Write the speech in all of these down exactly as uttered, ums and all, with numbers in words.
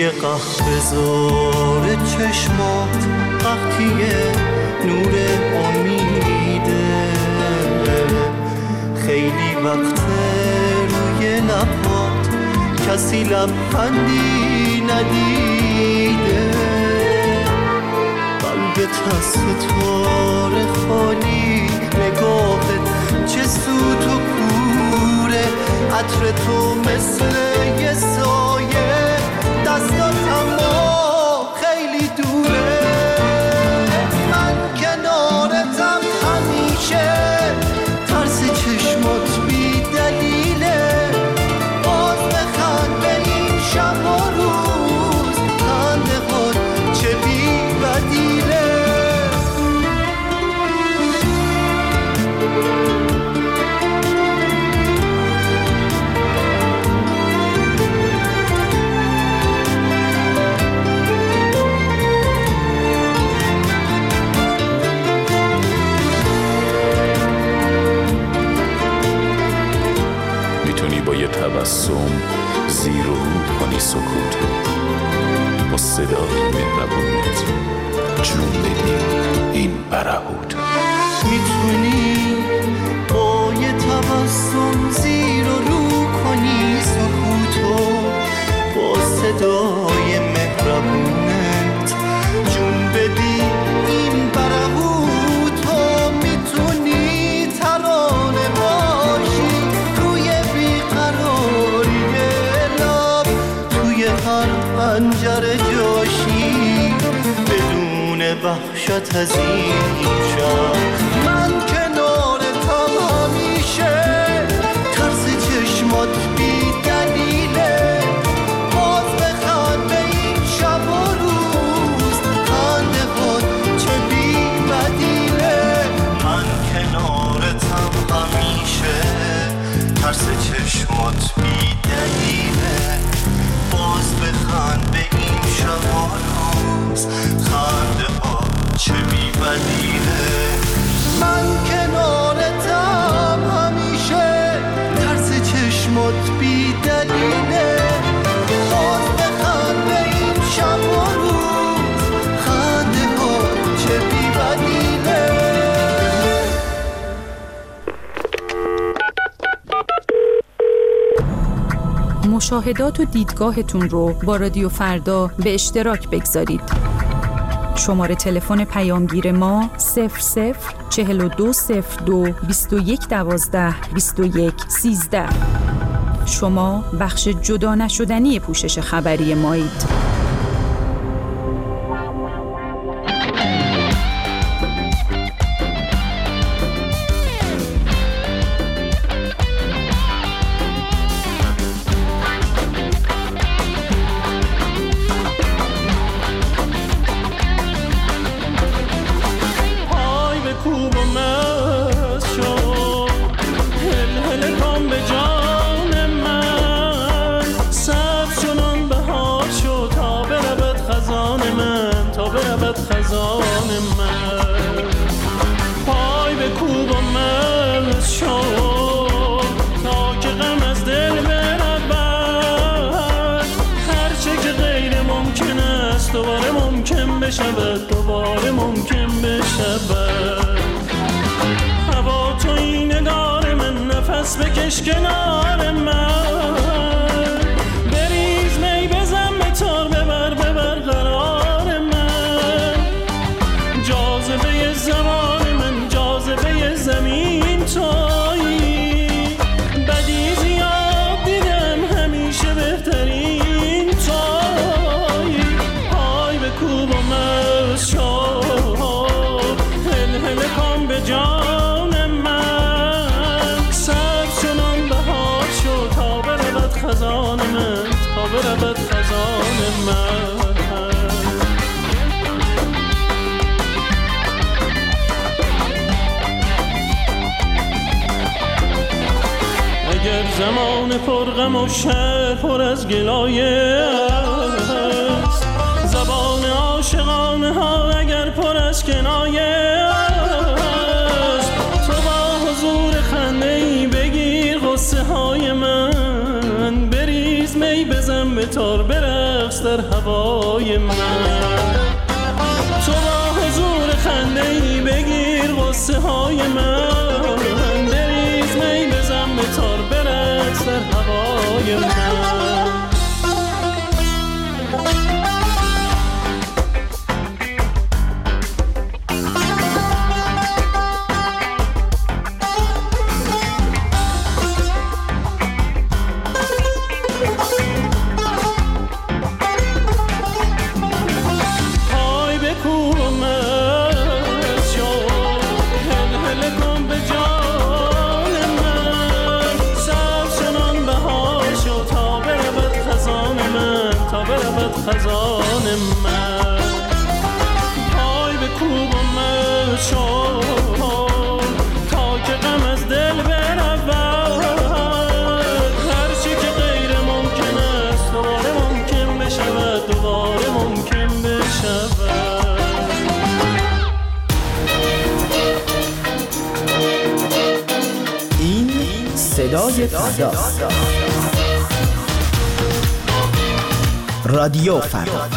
روی قهوه زار چشمات قحطیه نور امیده، خیلی وقته روی لبات کسی لبخندی ندیده، قلبت از ستاره خالی، نگاهت چه سوت و کوره، عطر تو مثل یه سایه، دستات اما خیلی دوره. من کنارتم همیشه، ترس چشمات بی دلیله، باز بخند به این شب و روز، خنده خود چه بی بدیله. تبسم زیر و رو کنی سکوتو، با صدای مهربونت جون بدی این برهوتو. میتونی با یه تبسم زیر و رو کنی سکوتو، با صدای مهربونت جون بدی این برهوتو. میتونی ترانه باشی روی بیقراری لب، توی هر پنجره جاشی بدون وحشت از این شب. من کنارتم همیشه، ترس چشمات بی دلیله، باز بخند به این شب و روز، خنده خود چه بی بدیله. من کنارتم همیشه، ترس چشمات بی دلیله، باز بخند به این شب و روز، خنده خود چه بی بدیله. من کنارتم همیشه، ترس چشمات بی دلیله، باز بخند به این شب و روز، خنده خود چه بی بدیله. مشاهدات و دیدگاهتون رو با رادیو فردا به اشتراک بگذارید. شماره تلفن پیامگیر ما صفر صفر چهل و دو صفر دو بیست و یک دوازده بیست و یک سیزده. شما بخش جدا نشدنی پوشش خبری مایید. دوباره ممکن بشود. هوا توی نگار من، نفس بکش کنار من، بریز می بزن به تار، ببر ببر قرار من، جاذبه زمان من، جاذبه زمین تویی، بدی زیاد دیدم همیشه بهترین تویی. پای به کوب و مست شد، هل هل کن به جان من، سر چنان بهار شد تا برود خزان من، تا برود خزان من. اگر زمان پرغم و شهر پر از گلایه است، زبان عاشقانه ها اگر پر از کنایه است، تو با حضور خنده ای بگیر غصه های من، بریز می بزن به تار، برقص برقص در هوای من. تو با حضور خنده‌ای بگیر قصه های من، بریز می بزن به تار برقص در هوای من. خزان من پای به کوب و مشون تا که غم از دل برود. هر چی که غیر ممکن است دوباره ممکن بشود، دوباره ممکن بشود. این صدای فرداست. رادیو فردا.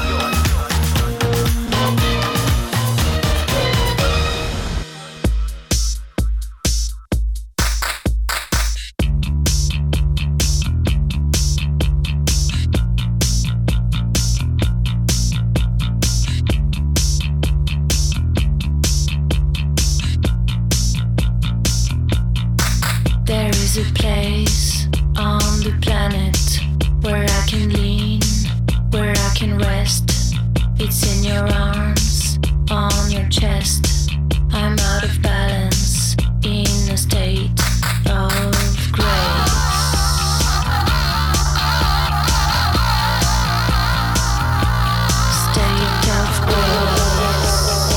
There is a place on the planet where I can lean, where I can rest. It's in your arms, on your chest. I'm out of balance, in a state of grace. State of grace.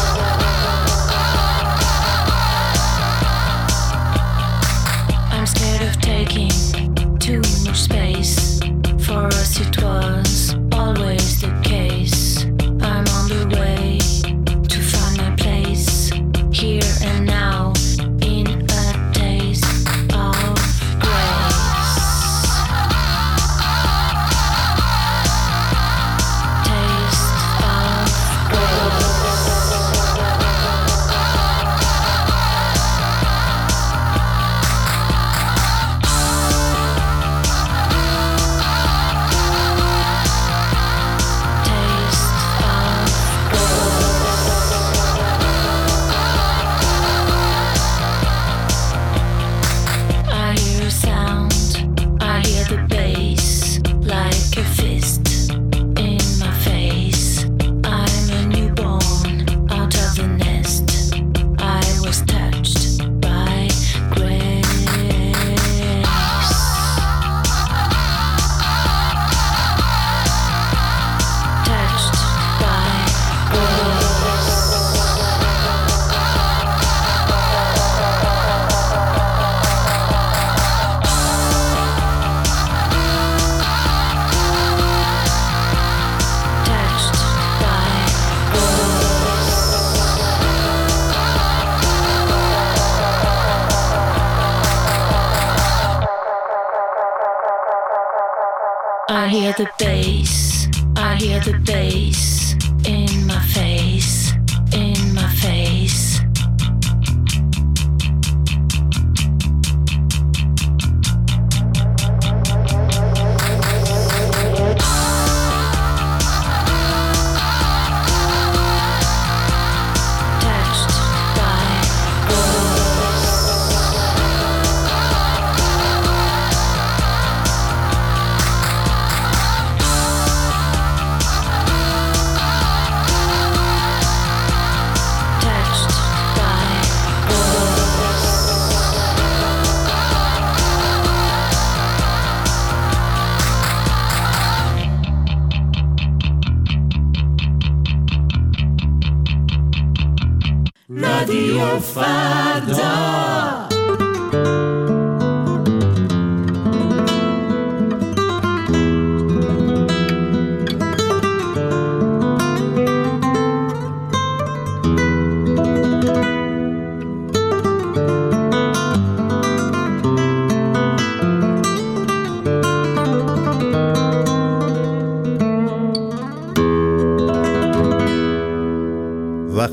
I'm scared of taking too much space. For us it was always the case. I'm on the way to find my place, here and now, in a taste of grace. Taste of grace. I hear the bass, I hear the bass in my face, in my face. رادیو فردا.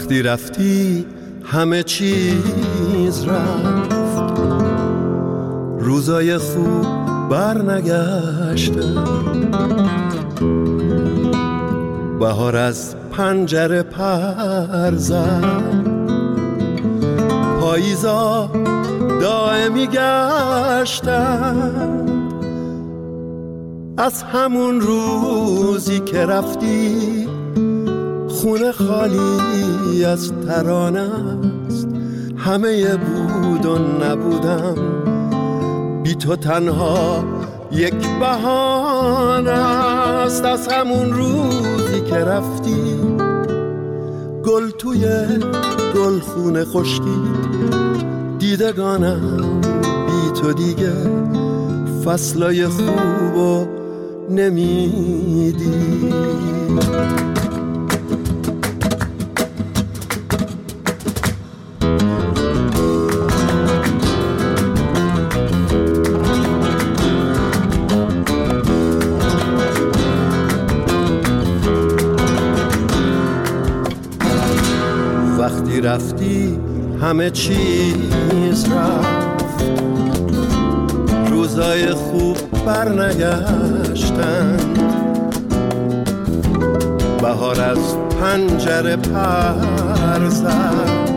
وقتی رفتی همه چیز رفت، روزای خوب برنگشتن، بهار از پنجره پر زد، پاییزا دائمی گشتن. از همون روزی که رفتی خونه خالی از ترانه است، همه بود و نبودم، بی تو تنها یک بهانه است. از همون روزی که رفتی گل توی گل خونه خشکید، دیدگانم بی تو دیگه فصلای خوبو نمیدی. وقتی رفتی همه چیز رفت، روزای خوب برنگشتند، بهار از پنجره پر زد،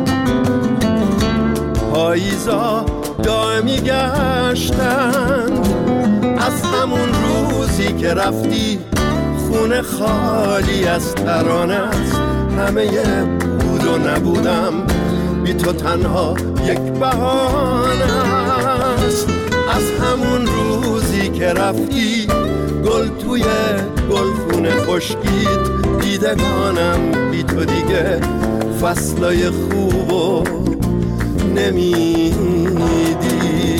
پاییزا دائمی گشتند. از همون روزی که رفتی خونه خالی از ترانه است، همه بود و نبودم، بی تو تنها یک بهانه است. از همون روزی که رفتی گل توی گلخونه خشکید، دیدگانم بی تو دیگه فصلای خوبو نمیدی.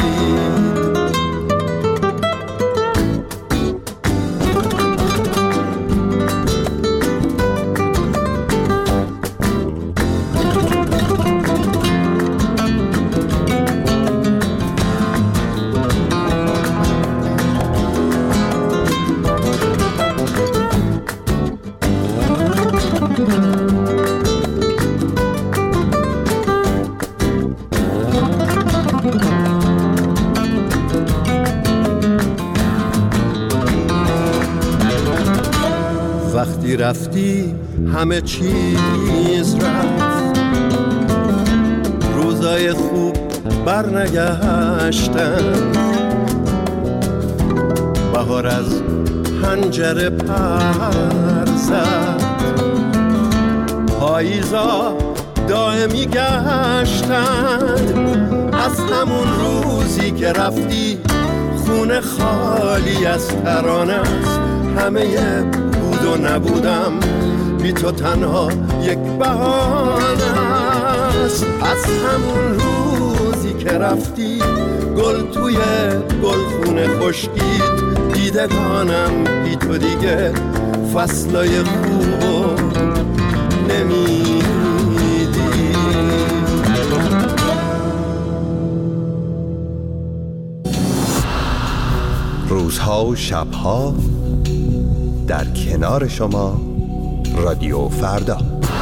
وقتی رفتی همه چیز رفت، روزای خوب برنگشتن، بهار از پنجره پر زد، پاییزا دائمی گشتند. از همون روزی که رفتی خونه خالی از ترانه است، همه بود و نبودم، بی تو تنها یک بهانه است. از همون روزی که رفتی گل توی گلخونه خشکید، دیدگانم بی تو دیگه فصلای خوبو نمیدی. روزها و شبها در کنار شما، رادیو فردا.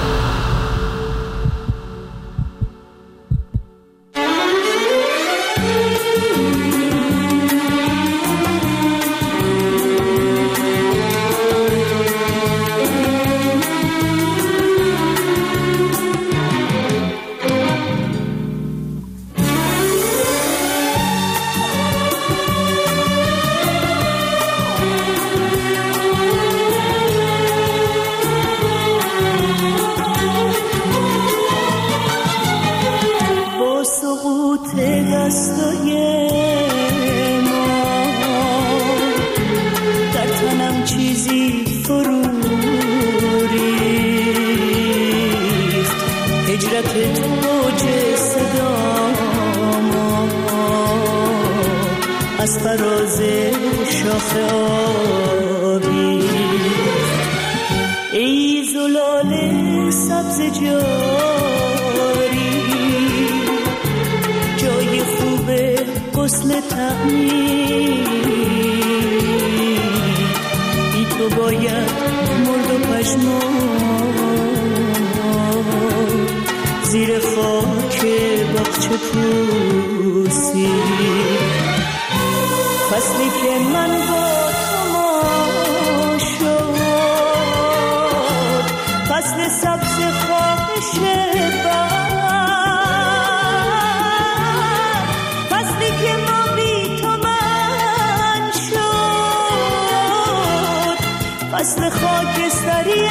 از فراز شاخه آبی، ای زلال سبز جاری، جای خوب غسل تعمیر، بی تو باید مرد و پشمان. زیر خاک باغچه پوسی، فصلی که من با تو شد، فصل سبز خواهش بر، فصلی که ما بی تو من شد، فصل خاکستری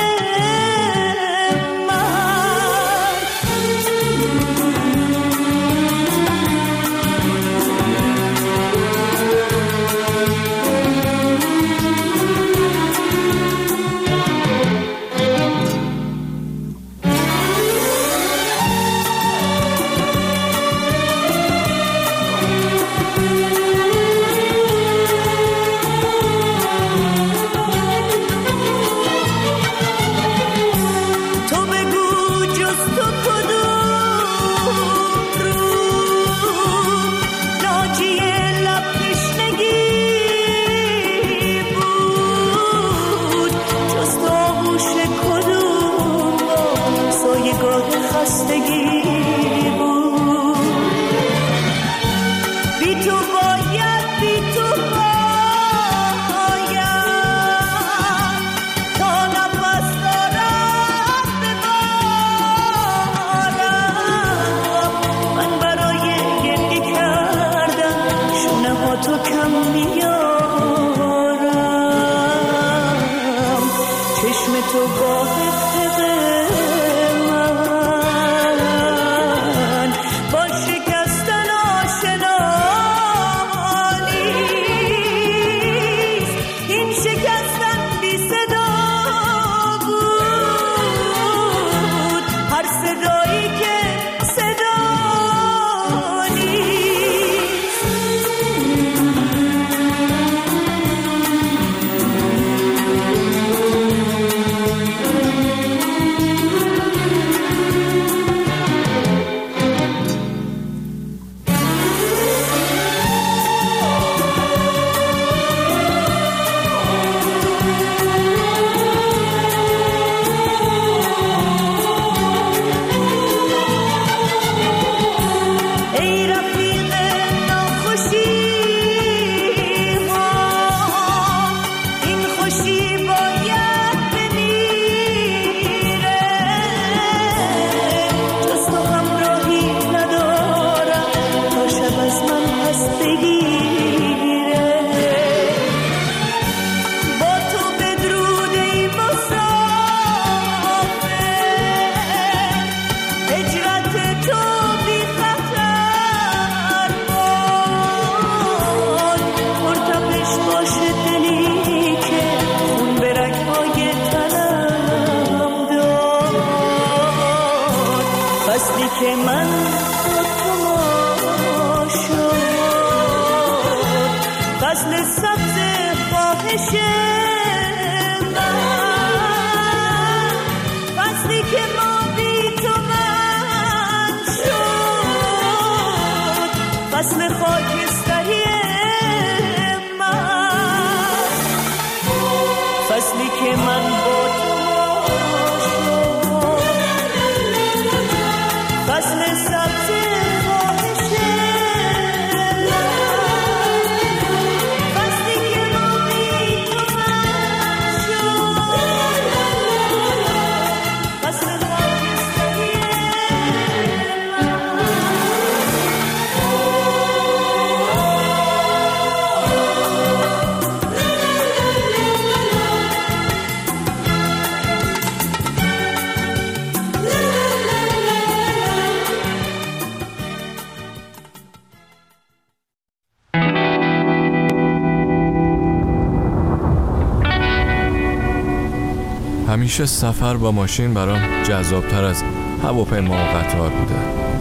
همیشه سفر با ماشین برام جذابتر از هواپیما و قطار بوده،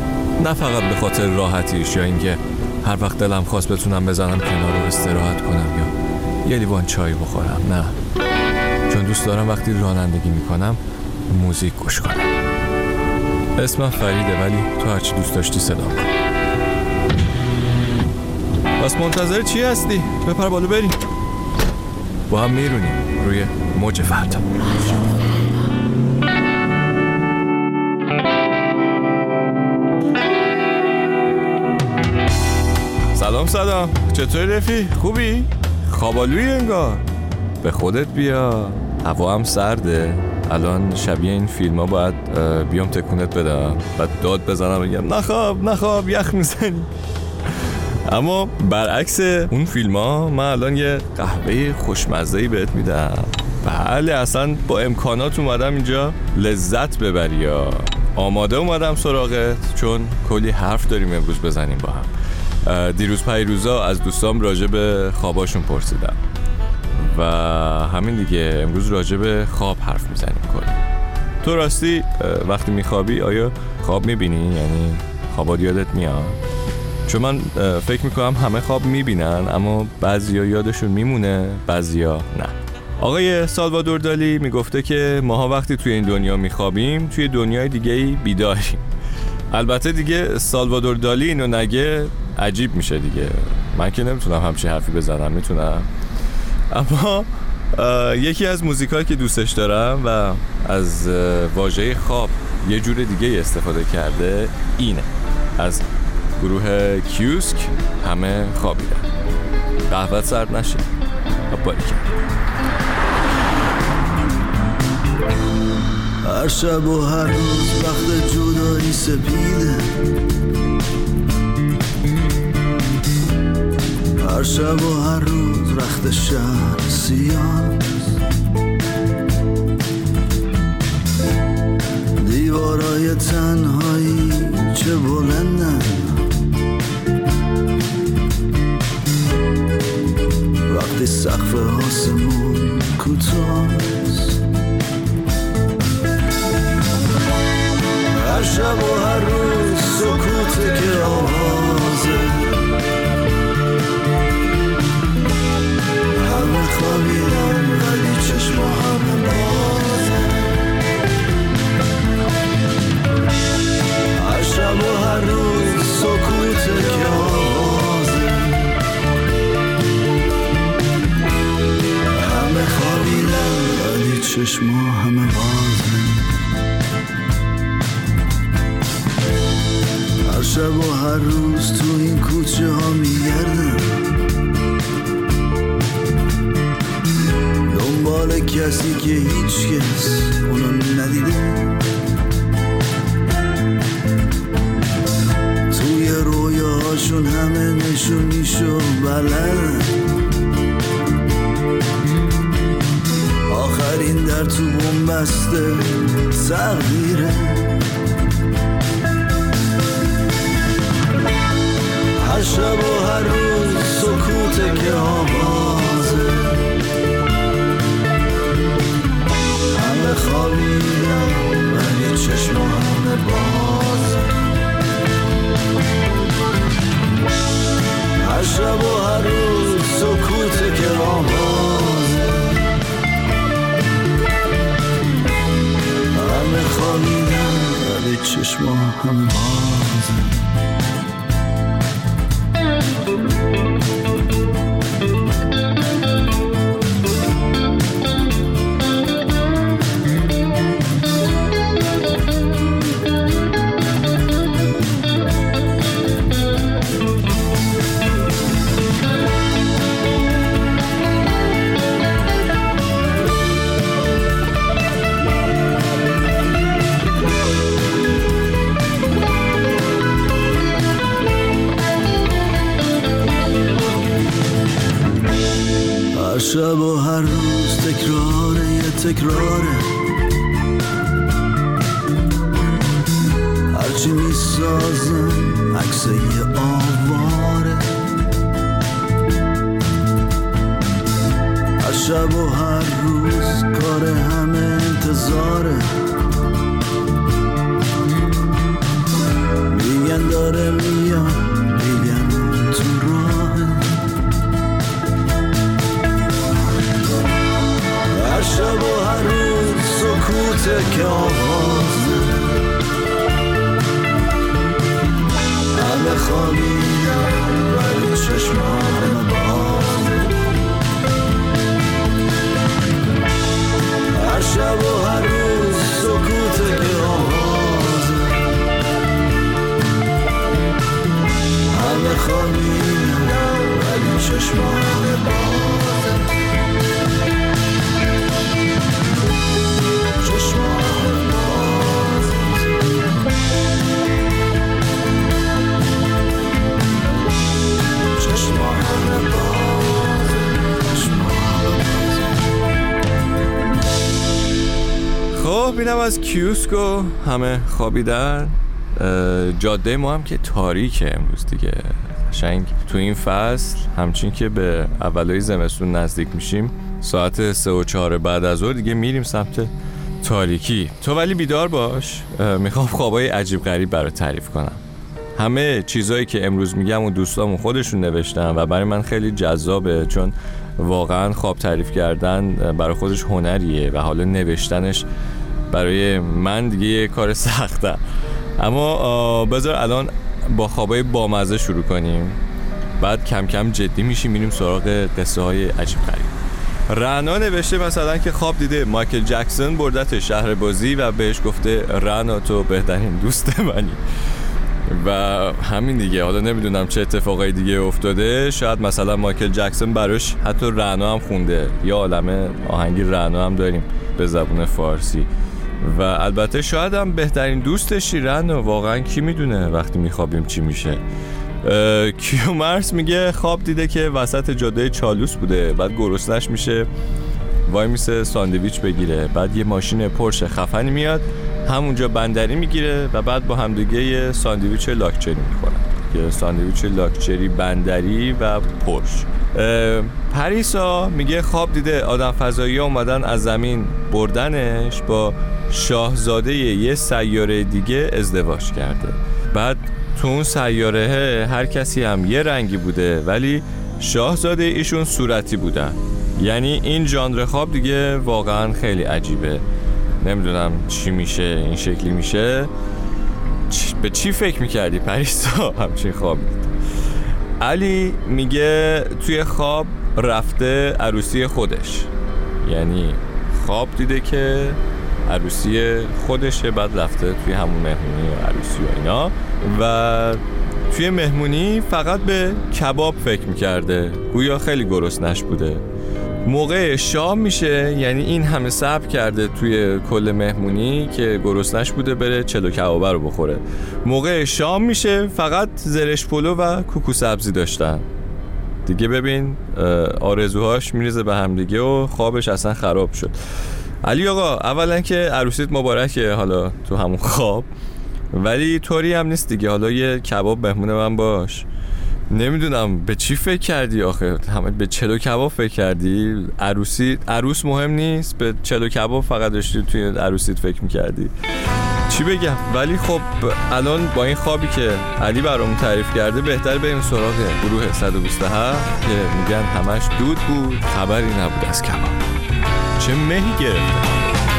نه فقط به خاطر راحتیش یا اینکه هر وقت دلم خواست بتونم بزنم کنار و استراحت کنم یا یه لیوان چای بخورم، نه، چون دوست دارم وقتی رانندگی میکنم موزیک گوش کنم. اسمم فریده، ولی تو هرچی دوست داشتی صدا کن. پس منتظر چی هستی؟ بپر بالو بریم، با هم میرونیم روی موج فردا. سلام سلام، چطوری رفی؟ خوبی؟ خوابالویی انگار. به خودت بیا، هوا هم سرده. الان شبیه این فیلم ها باید بیام تکونت بدم، بعد داد بزنم بگم نخواب نخواب یخ میزنی. اما برعکس اون فیلم ها من الان یه قهوه خوشمزه‌ای بهت میدم. بله اصلا با امکانات اومدم اینجا لذت ببری. یا آماده اومدم سراغت چون کلی حرف داریم امروز بزنیم با هم. دیروز پیروزا از دوستام راجع به خواباشون پرسیدم و همین دیگه، امروز راجع به خواب حرف میزنیم کلی. تو راستی وقتی میخوابی آیا خواب میبینی؟ یعنی خوابات یادت میاد؟ چون من فکر میکنم همه خواب میبینن اما بعضیا یادشون میمونه بعضیا نه. آقای سالوادور دالی میگفته که ماها وقتی توی این دنیا میخوابیم توی دنیای دیگه‌ای بیداریم. البته دیگه سالوادور دالی اینو نگه عجیب میشه دیگه، من که نمیتونم همچین حرفی بزنم. میتونم، اما یکی از موزیکایی که دوستش دارم و از واژه خواب یه جور دیگه استفاده کرده اینه. از گروه کیوسک، همه خوابیدن. قهوت سرد نشه. باریکن. هر شب و هر روز وقت جدایی سپیده، هر شب و هر روز رخت شهر سیاست، دیوارای تنهایی چه بلندن، وقتی سقف آسمون کوتاست، هر شب و هر روز سکوته که آوازه، همه خوابیدن ولی چشم همه بازه، هر شب و هر روز سکوته که آوازه، همه خوابیدن ولی چشم همه بازه، هر شب و هر روز تو این کوچه ها میگردم دنبال کسی که هیچ کس اونو ندیده، توی رویاهاشون همه نشونیشو بلدن، آخرین در تو بنبسته تغییره، هر شب و هر روز سکوته که آوازه، همه خوابیدن ولی چشم همه بازه، هر شب و هر روز سکوته که آوازه، همه خوابیدن ولی چشم همه بازه. هر شب و هر روز تکراره یه تکراره، هرچی میسازن عکس یه آواره، هر شب و هر روز کار همه انتظاره، میگن داره میاد میگن تو راهه، هر شب و هر روز سکوته که آوازه، همه خوابیدن ولی چشم همه بازه، هر شب و هر روز سکوته که آوازه، بینم از کیوسکو همه خوابیدن. جاده ما هم که تاریکه امروز دیگه. قشنگ تو این فصل همچین که به اولای زمستون نزدیک میشیم ساعت سه و چهار بعد از ظهر دیگه میریم سمت تاریکی. تو ولی بیدار باش، میخوام خوابای عجیب غریب برات تعریف کنم. همه چیزایی که امروز میگم و دوستامون خودشون نوشتن و برای من خیلی جذابه، چون واقعا خواب تعریف کردن برای خودش هنریه و حالا نوشتنش برای من دیگه یه کار سخته. اما بذار الان با خوابای بامزه شروع کنیم، بعد کم کم جدی میشیم میریم سراغ قصه های عجیب غریب. رعنا نوشته مثلا که خواب دیده مایکل جکسون بردت شهر بازی و بهش گفته رعنا تو بهترین دوست منی و همین دیگه. حالا نمیدونم چه اتفاقای دیگه افتاده، شاید مثلا مایکل جکسون براش حتی رعنا هم خونده، یا عالمه آهنگی رعنا هم داریم به زبون فارسی و البته شاید هم بهترین دوستشی رعنا. واقعا کی میدونه وقتی میخوابیم چی میشه. کیومرس میگه خواب دیده که وسط جاده چالوس بوده، بعد گرسنش میشه وای میسه ساندویچ بگیره، بعد یه ماشین پرش خفنی میاد همونجا بندری میگیره و بعد با همدیگه یه ساندویچ لاکچری میخورن که ساندویچ لاکچری بندری و پرش. پریسا میگه خواب دیده آدم فضایی ها اومدن از زمین بردنش، با شاهزاده یه سیاره دیگه ازدواج کرده. بعد تو اون سیاره هر کسی هم یه رنگی بوده ولی شاهزاده ایشون صورتی بودن. یعنی این ژانر خواب دیگه واقعا خیلی عجیبه. نمیدونم چی میشه این شکلی میشه. به چی فکر میکردی پریسا همچین خواب دید؟ علی میگه توی خواب رفته عروسی خودش، یعنی خواب دیده که عروسی خودشه، بعد رفته توی همون مهمونی و عروسی و اینا و توی مهمونی فقط به کباب فکر میکرده، گویا خیلی گرسنش بوده. موقع شام میشه، یعنی این همه صبر کرده توی کل مهمونی که گرسنش بوده بره چلو کبابه رو بخوره. موقع شام میشه فقط زرش پلو و کوکو سبزی داشتن دیگه. ببین آرزوهاش میریزه به هم دیگه و خوابش اصلا خراب شد. علی آقا اولا که عروسیت مبارکه حالا تو همون خواب، ولی طوری هم نیست دیگه. حالا یه کباب مهمون من باش. نمیدونم به چی فکر کردی آخه؟ همه به چلو کباب فکر کردی؟ عروسی عروس مهم نیست، به چلو کباب فقط داشتی توی عروسیت فکر میکردی؟ چی بگم؟ ولی خب الان با این خوابی که علی برامون تعریف کرده بهتر بریم سراغ گروه صد و بیست و هفت که میگن همش دود بود خبری نبود از کباب. چه مهی گرفته.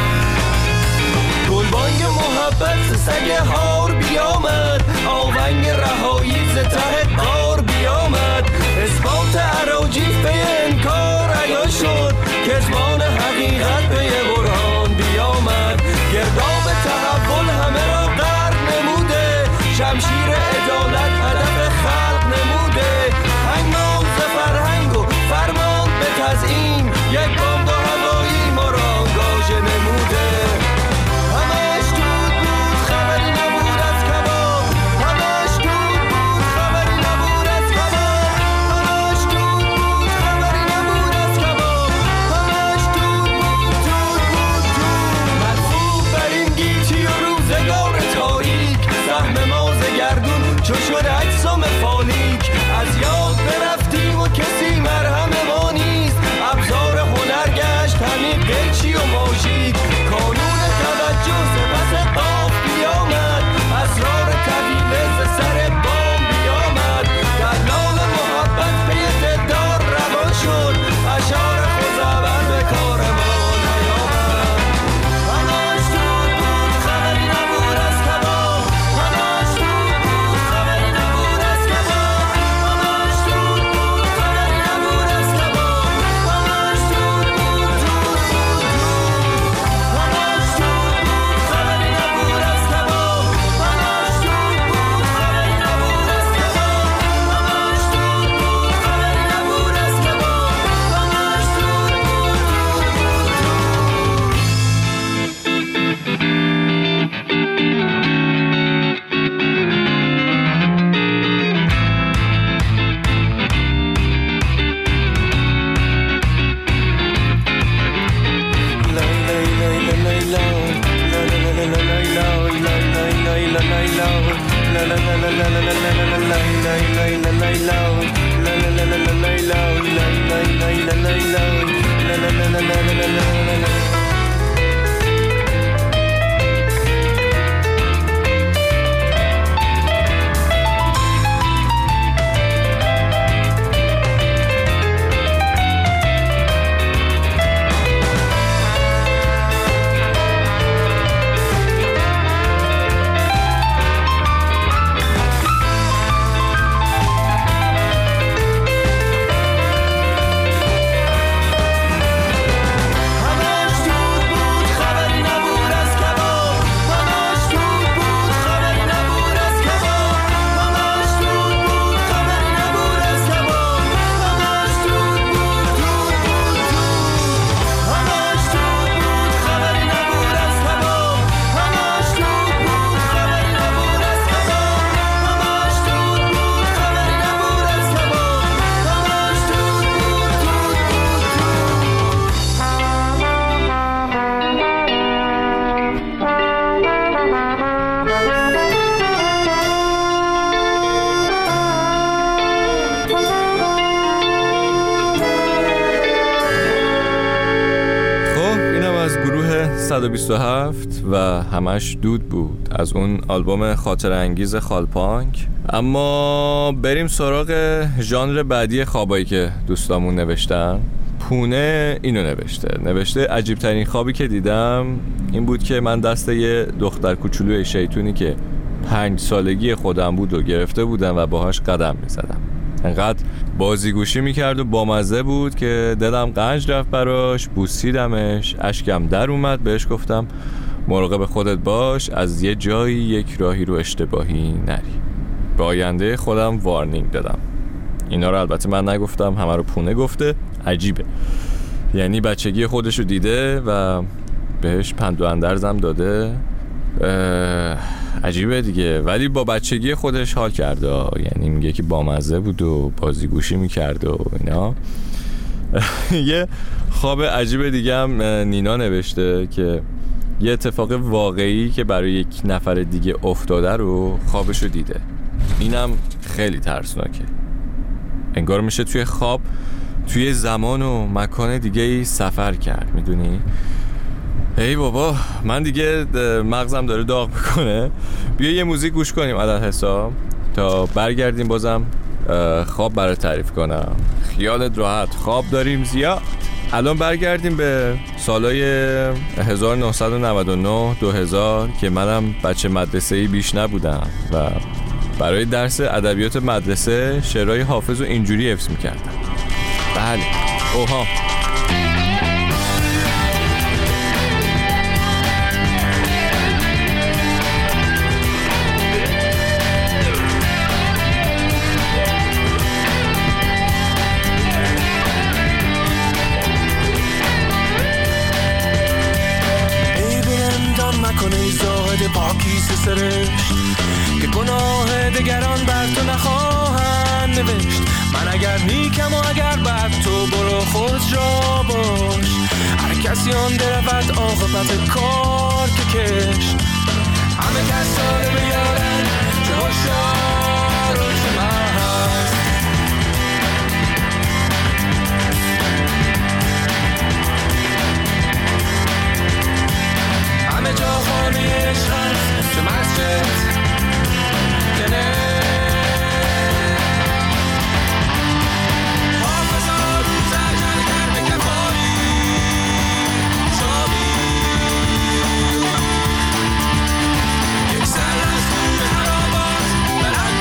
گلبانگ محبت سگ هار بیامد، آونگ رهایی ز ته قار بیامد، اثبات اراجیف به انکار عیان شد، کتمان حقیقت به برهان بیامد، گرداب تحول همه را غرق نموده، شمشیر عدالت هدف خلق نموده، هنگام ز فرهنگ و فرمان به تزیین، یک بمب هوایی ما را آنگاژه نموده. صد و بیست و هفت و همش دود بود از اون آلبوم خاطر انگیز خالپانک. اما بریم سراغ ژانر بعدی خوابایی که دوستامون نوشتن. پونه اینو نوشته نوشته عجیب ترین خوابی که دیدم این بود که من دست یه دختر کوچولوی شیطونی که پنج سالگی خودم بود و گرفته بودم و باهاش قدم میزدم. انقدر بازیگوشی میکرد و بامزه بود که دلم قنج رفت براش، بوسیدمش، اشکم در اومد. بهش گفتم مراقب خودت باش، از یه جایی یک راهی رو اشتباهی نری. به آینده خودم وارنینگ دادم. اینا رو البته من نگفتم، همه رو پونه گفته. عجیبه، یعنی بچگی خودشو دیده و بهش پند و اندرزم داده. عجیبه دیگه، ولی با بچگی خودش حال کرده. یعنی میگه که بامزه بود و بازیگوشی میکرد و اینا. یه خواب عجیب دیگه هم نینا نوشته که یه اتفاق واقعی که برای یک نفر دیگه افتاده رو خوابشو دیده. اینم خیلی ترسناکه. انگار میشه توی خواب توی زمان و مکان دیگه سفر کرد، میدونی؟ ای بابا، من دیگه مغزم داره داغ میکنه. بیا یه موزیک گوش کنیم عدد حساب تا برگردیم بازم خواب برای تعریف کنم. خیالت راحت، خواب داریم زیاد. الان برگردیم به سالای هزار و نهصد و نود و نه دو هزار که منم بچه مدرسه‌ای بیش نبودم و برای درس ادبیات مدرسه شعرهای حافظ رو اینجوری حفظ میکردم. بله، اوها. نکنه زاهد پاکیز سرشت که گناه دگران بر تو نخواهند نوشت. من اگر نیکم و اگر بر تو برو خود جا باش. هر کسی آن درود عاقبت کار که کشت. همه کس داره بیارن چه هوشیار و چه مست. همه جا خانه عشق هست چه مسجد که نه. حافظا سرجر کرد کفاری شابی. یک سر از دور خرابات برد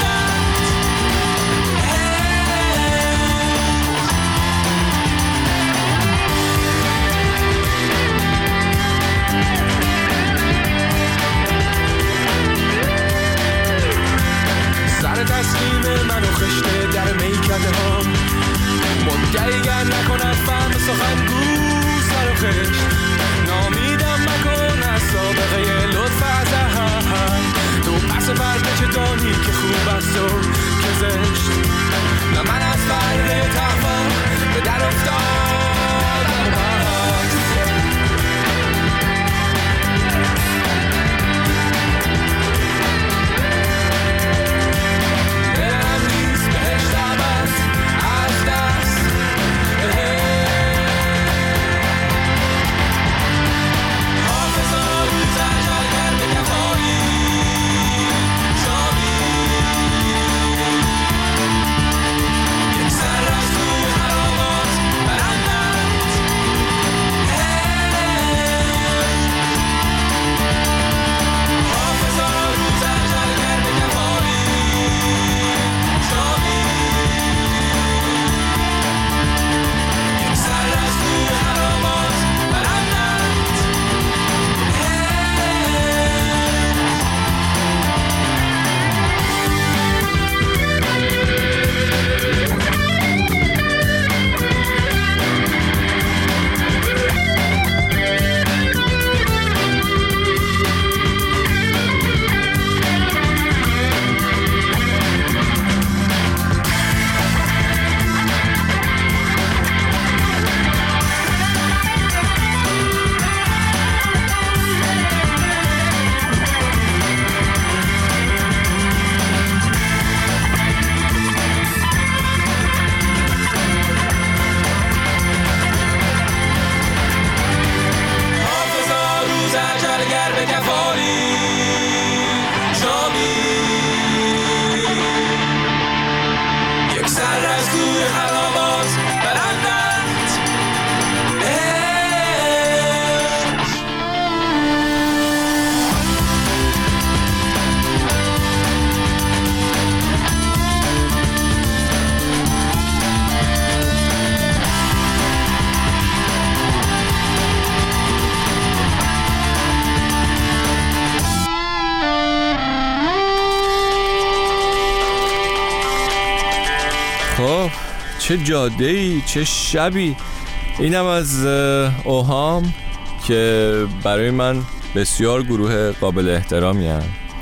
خب چه جاده‌ای، چه شبی. اینم از اوهام که برای من بسیار گروه قابل احترامی هستند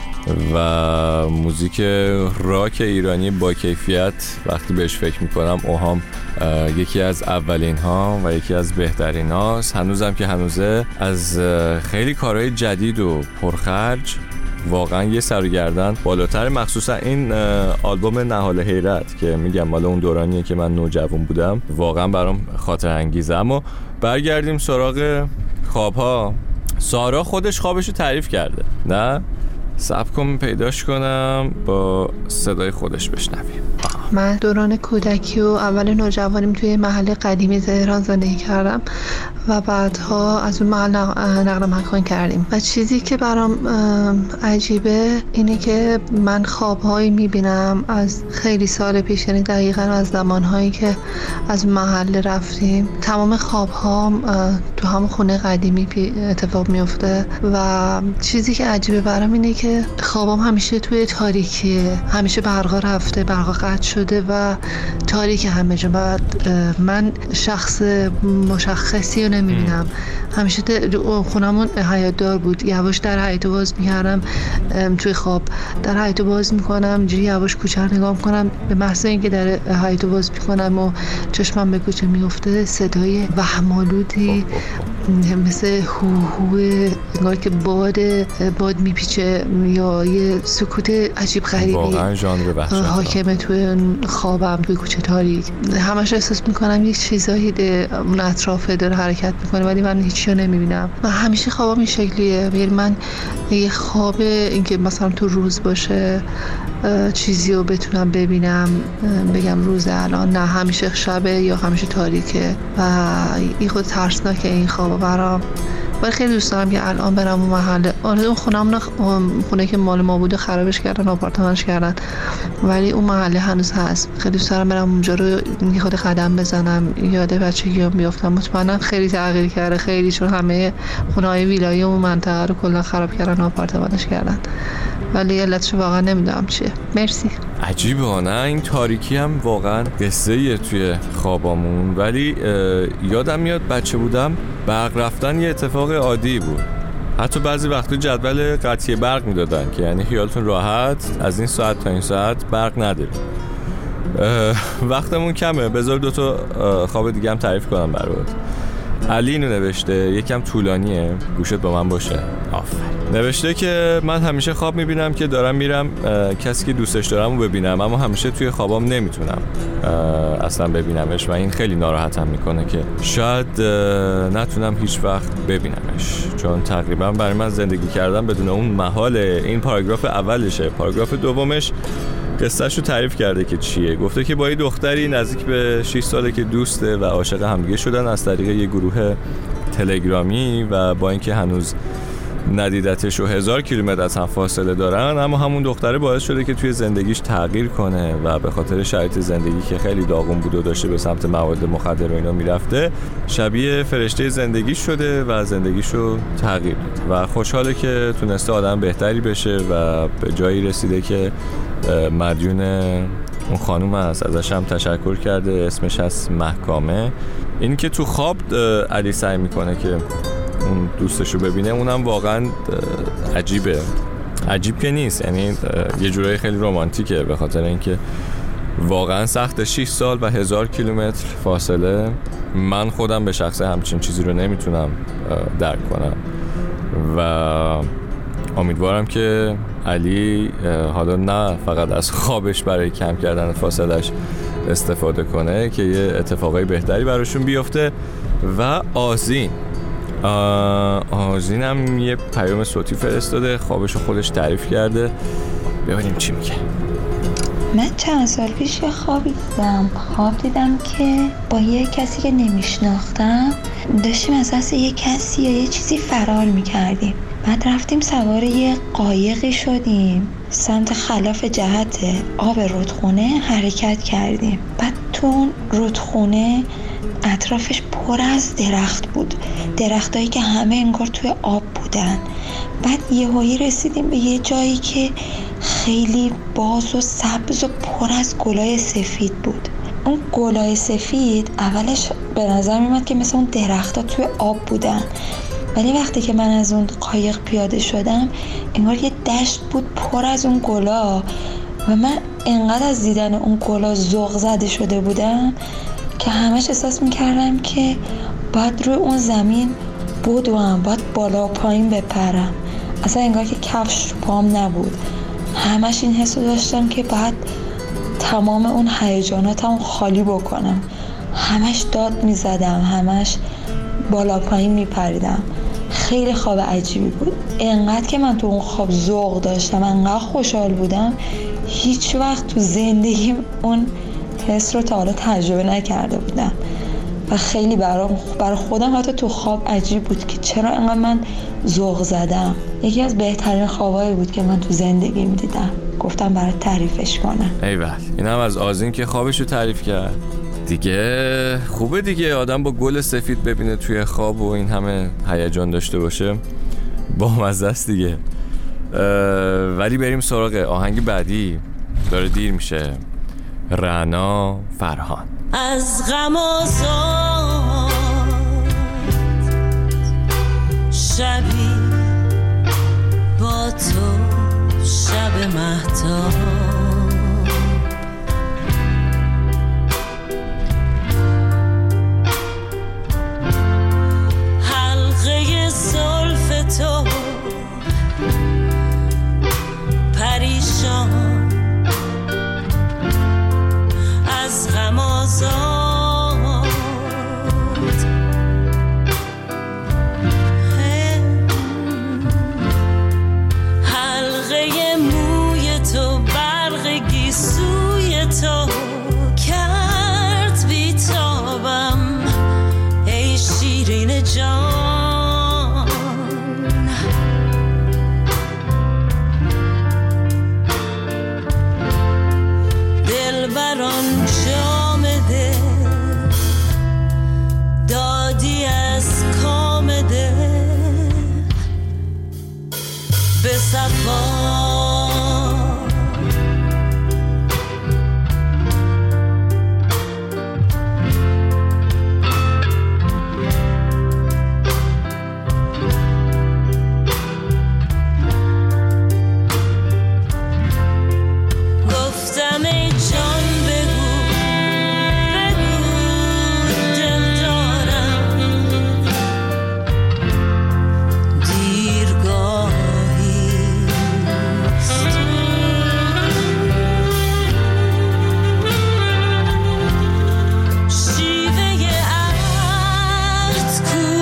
و موزیک راک ایرانی با کیفیت. وقتی بهش فکر میکنم اوهام یکی از اولین ها و یکی از بهترین هاست. هنوزم که هنوزه از خیلی کارهای جدید و پرخرج واقعا یه سرگردن بالاتر، مخصوصا این آلبوم نهال حیرت که میگم مال اون دورانیه که من نوجوان بودم، واقعا برام خاطر انگیزه. اما برگردیم سراغ خوابها. سارا خودش خوابشو تعریف کرده، نه؟ صبر کن پیداش کنم با صدای خودش بشنویم. من دوران کودکی و اول نوجوانیم توی محل قدیمی تهران زندگی کردم و بعدها از اون محل نقل مکان کردیم و چیزی که برام عجیبه اینه که من خوابهایی میبینم از خیلی سال پیش، یعنی دقیقاً از زمانهایی که از محل رفتیم. تمام خوابها تو همون خونه قدیمی اتفاق میفته و چیزی که عجیبه برام اینه که خوابم همیشه توی تاریکیه، همیشه برقا رفته، برقا قطع شده و تاریک همه جا. بعد من شخص مشخصی رو نمیبینم. همیشه خونمون حیاط دار بود، یواش در حیاط باز میکردم توی خواب، در حیاط باز میکنم جوری یواش کوچه رو نگاه میکنم، به محض اینکه در حیاط باز میکنم و چشمم به کوچه میفته صدای وهم‌آلودی مثل هوهو انگار که باد باد میپیچه یا یه سکوت عجیب غریبی واقعا ژانر وحشتناک حاکمه توی خوابم، توی کوچه تاریک. همش احساس میکنم یک چیزایی اون اطرافه داره حرکت میکنه ولی من هیچی رو نمیبینم. و همیشه خوابم این شکلیه، یعنی من یه خواب اینکه مثلا تو روز باشه چیزی رو بتونم ببینم بگم روز الان، نه همیشه شبه یا همیشه تاریکه و این خود ترسناکه این خواب برام. ولی خیلی دوست دارم که الان برم اون محله. آره اون خونمون خونه که مال ما بوده خرابش کردن، آپارتمانش کردن، ولی اون محله هنوز هست. خیلی دوست دارم برم اونجا رو یه خود قدم بزنم، یاد بچگیام بیافتم. مطمئنم خیلی تغییر کرده، خیلی، چون همه خونه‌های ویلایی اون منطقه رو کلا خراب کردن، آپارتمانش کردن، ولی علتش واقعا نمیدونم چیه. مرسی. عجیبه نه این تاریکی هم واقعا قصه‌ایه توی خوابامون. ولی یادم میاد بچه بودم برق رفتن یه اتفاق عادی بود. حتی بعضی وقتا جدول قطعی برق میدادن که یعنی خیالتون راحت از این ساعت تا این ساعت برق نداریم. وقتمون کمه، بذار دوتا خواب دیگه هم تعریف کنم برات. علی اینو نوشته، یکم طولانیه، گوشت با من باشه. آفرین. نوشته که من همیشه خواب میبینم که دارم میرم کسی که دوستش دارم رو ببینم، اما همیشه توی خوابام نمیتونم اصلا ببینمش و این خیلی ناراحتم میکنه که شاید نتونم هیچ وقت ببینمش، چون تقریبا برای من زندگی کردن بدون اون محاله. این پاراگراف اولشه. پاراگراف دومش قصه‌شو تعریف کرده که چیه. گفته که با یه دختری نزدیک به شش ساله که دوسته و عاشق همدیگه شدن از طریق یه گروه تلگرامی و با اینکه هنوز ندیدتش و هزار کیلومتر از هم فاصله دارن، اما همون دختره باعث شده که توی زندگیش تغییر کنه و به خاطر شرایط زندگی که خیلی داغون بود و داشته به سمت مواد مخدر و اینا میرفته، شبیه فرشته زندگی شده و زندگیشو تغییر داد و خوشحاله که تونسته آدم بهتری بشه و به جایی رسیده که مدیون اون خانوم هست. ازش هم تشکر کرده، اسمش هست محکامه. این که تو خواب علی سعی میکنه که اون دوستشو ببینه، اونم واقعا عجیبه. عجیب که نیست، یعنی یه جورایی خیلی رمانتیکه به خاطر اینکه واقعا سخت. شش سال و هزار کیلومتر فاصله. من خودم به شخصه همچین چیزی رو نمیتونم درک کنم و امیدوارم که علی حالا نه فقط از خوابش برای کم کردن فاصلش استفاده کنه که یه اتفاقای بهتری براشون بیفته. و آذین آذین هم یه پیام صوتی فرستاده، خوابشو خودش تعریف کرده، ببینیم چی میگه. من چند سال پیش یه خوابی دیدم. خواب دیدم که با یه کسی که نمیشناختم داشتیم از دست یه کسی یا یه چیزی فرار میکردیم. بعد رفتیم سوار یه قایقی شدیم، سمت خلاف جهت آب رودخونه حرکت کردیم. بعد تو رودخونه اطرافش پر از درخت بود، درختایی که همه انگار توی آب بودن. بعد یهویی رسیدیم به یه جایی که خیلی باز و سبز و پر از گلای سفید بود. اون گلای سفید اولش به نظر میومد که مثل اون درخت‌ها توی آب بودن، ولی وقتی که من از اون قایق پیاده شدم انگار یه دشت بود پر از اون گلا و من انقدر از دیدن اون گلا ذوق زده شده بودم که همش احساس میکردم که باید روی اون زمین بدوم، باید بالا و پایین بپرم. اصلا انگار که کفش پام نبود. همش این حس رو داشتم که باید تمام اون هیجاناتم خالی بکنم. همش داد میزدم، همش بالا پایین میپریدم. خیلی خواب عجیبی بود. انقدر که من تو اون خواب ذوق داشتم، انقدر خوشحال بودم، هیچ وقت تو زندگیم اون حس رو تا حالا تجربه نکرده بودم و خیلی برام برای خودم حتی تو خواب عجیب بود که چرا انقدر من ذوق زدم. یکی از بهترین خوابایی بود که من تو زندگیم دیدم. گفتم برای تعریفش کنم. ایول، این هم از آذین که خوابش رو تعریف کرد. دیگه خوبه دیگه آدم با گل سفید ببینه توی خواب و این همه هیجان داشته باشه، با مزه است دیگه. ولی بریم سراغ آهنگ بعدی، داره دیر میشه. رعنا فرهان. از غم آزاد شبی با تو، شب مهتاب حلقه زلف تو پریشان از غم آزاد حلقه موی تو برق گیسوی تو کرد بیتابم ای شیرین جان. دل بران جام دل دادی از کام دل به صفا. گفتم ای جان بگو بگو دل دارم دیرگاهیست. شیوه عهد کو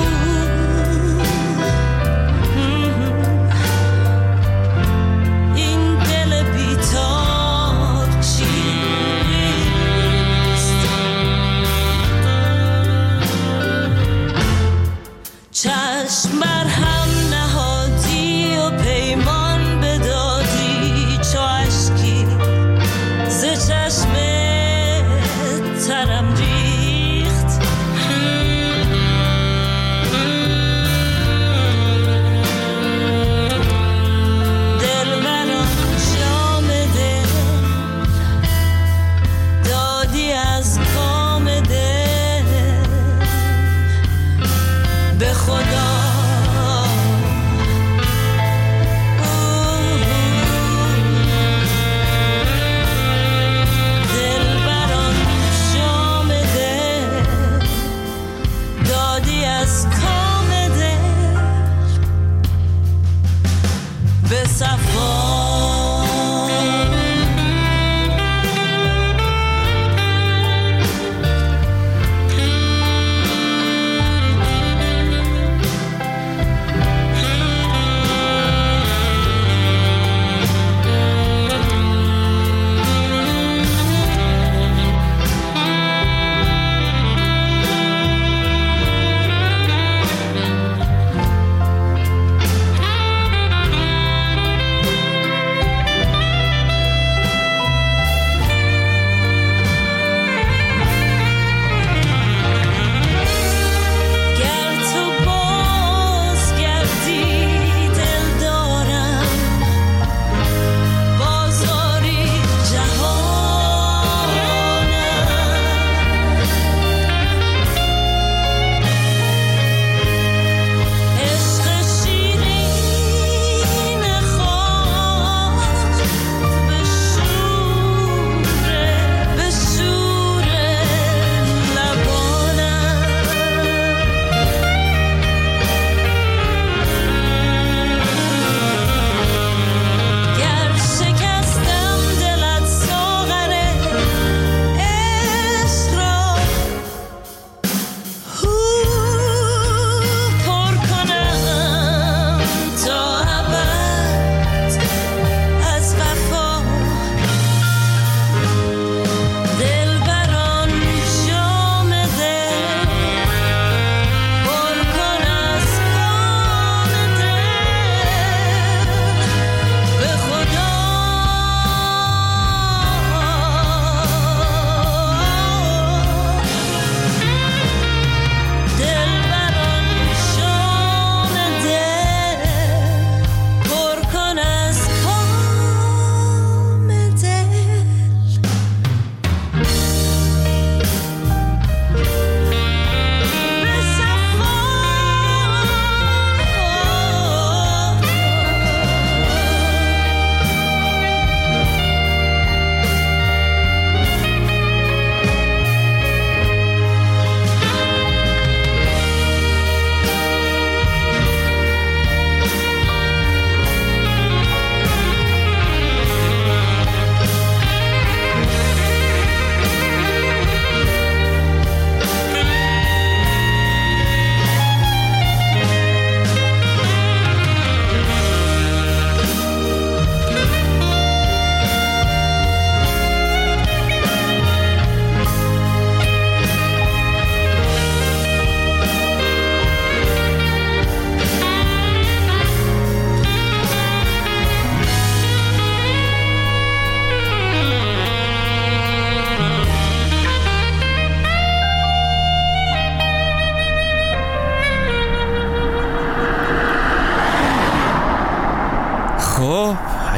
این دل بیتاب چیست؟ چشم بر هم نهادی و پیمان بدادی چو اشکی ز چشم ترم ریخت. دل بران جام دل دادی از کام دل به خدا. دل بران جام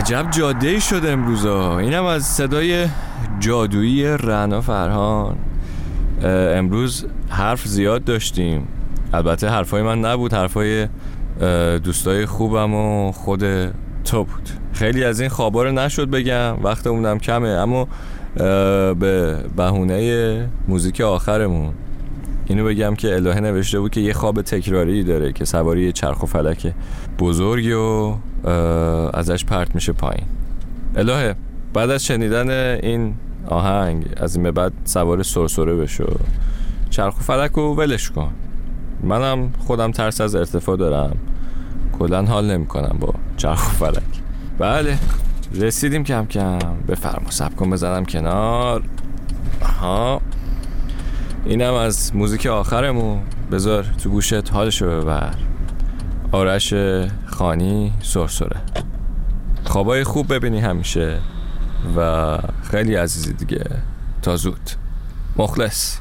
عجب جاده‌ای شده امروزا. اینم از صدای جادویی رعنا فرهان. امروز حرف زیاد داشتیم، البته حرفای من نبود، حرفای دوستای خوبم و خود تو بود. خیلی از این خوابا رو نشد بگم، وقتمونم کمه، اما به بهونه موزیک آخرمون اینو بگم که الهه نوشته بود که یه خواب تکراری داره که سواری چرخ و فلک بزرگی و ازش پرت میشه پایین. الهه بعد از شنیدن این آهنگ از این به بعد سوار سرسره بشو، چرخ و فلک رو ولش کن. منم خودم ترس از ارتفاع دارم، کلن حال نمی کنم با چرخ و فلک. بله رسیدیم کم کم. بفرما صبر کن بزنم کنار. آها اینم از موزیک آخرمون، بذار تو گوشت حالشو ببر. آرش خانی، سرسره. خوابای خوب ببینی همیشه و خیلی عزیزی دیگه. تا زود. مخلص.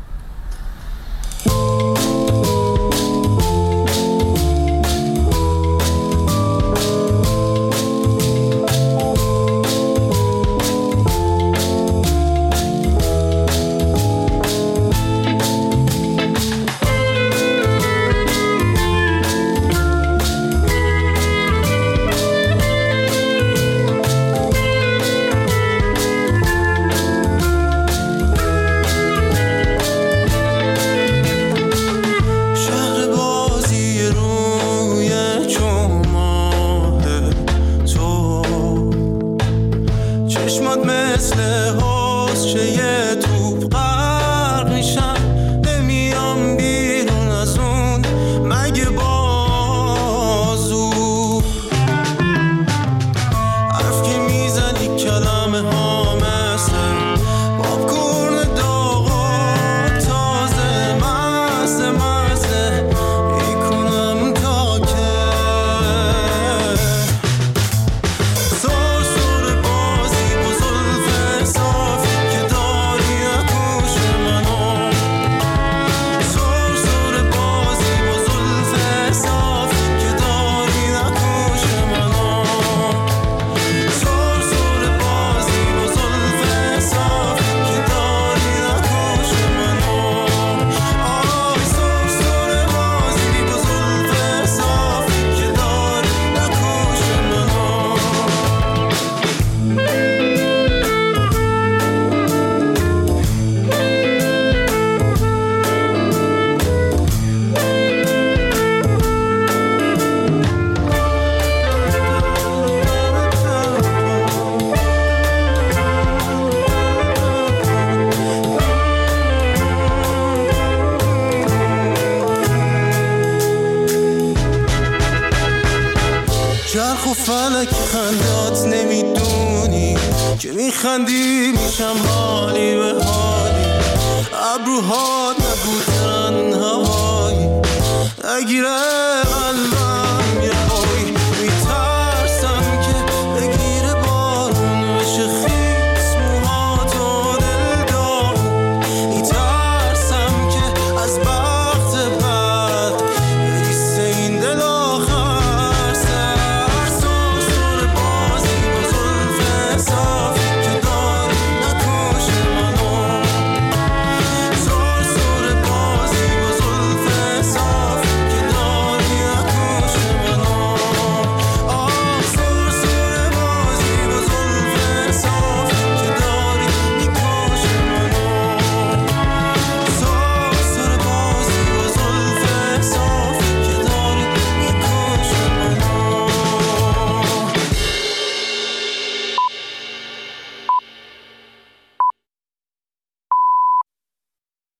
چرخ و فلک خندات نمیدونی که میخندی میشم حالی به حالی. ابروهات نبودن هوایی نگیره قلب